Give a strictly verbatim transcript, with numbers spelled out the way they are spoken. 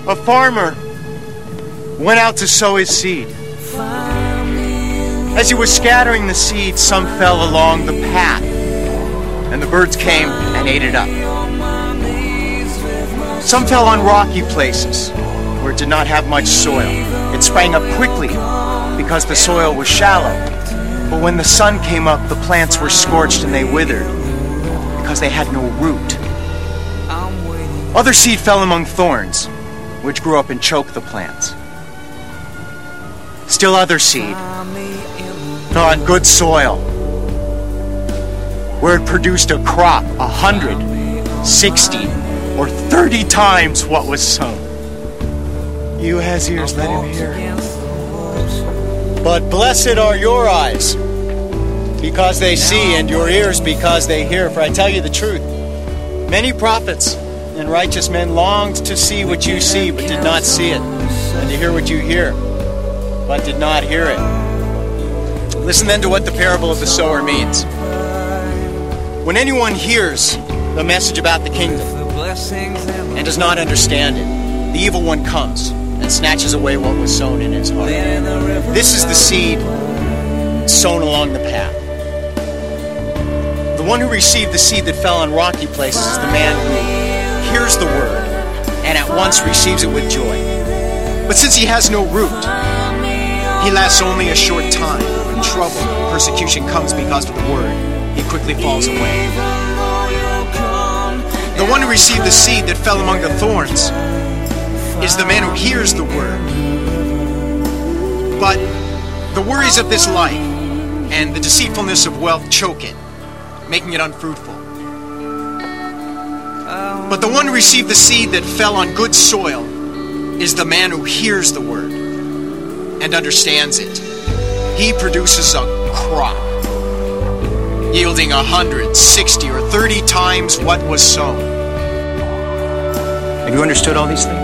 A farmer went out to sow his seed. As he was scattering the seed, some fell along the path, and the birds came and ate it up. Some fell on rocky places where it did not have much soil. It sprang up quickly because the soil was shallow. But when the sun came up, the plants were scorched and they withered because they had no root. Other seed fell among thorns, which grew up and choked the plants. Still other seed fell on good soil, where it produced a crop a hundred, sixty, or thirty times what was sown. He who has ears, let him hear. But blessed are your eyes, because they see, and your ears, because they hear. For I tell you the truth, many prophets and righteous men longed to see what you see, but did not see it, and to hear what you hear, but did not hear it. Listen then to what the parable of the sower means. When anyone hears the message about the kingdom and does not understand it, the evil one comes and snatches away what was sown in his heart. This is the seed sown along the path. The one who received the seed that fell on rocky places is the man who hears the word and at once receives it with joy. But since he has no root, he lasts only a short time. When trouble, persecution comes because of the word, he quickly falls away. The one who received the seed that fell among the thorns is the man who hears the word. But the worries of this life and the deceitfulness of wealth choke it, making it unfruitful. But the one who received the seed that fell on good soil is the man who hears the word and understands it. He produces a crop, yielding a hundred, sixty, or thirty times what was sown. Have you understood all these things?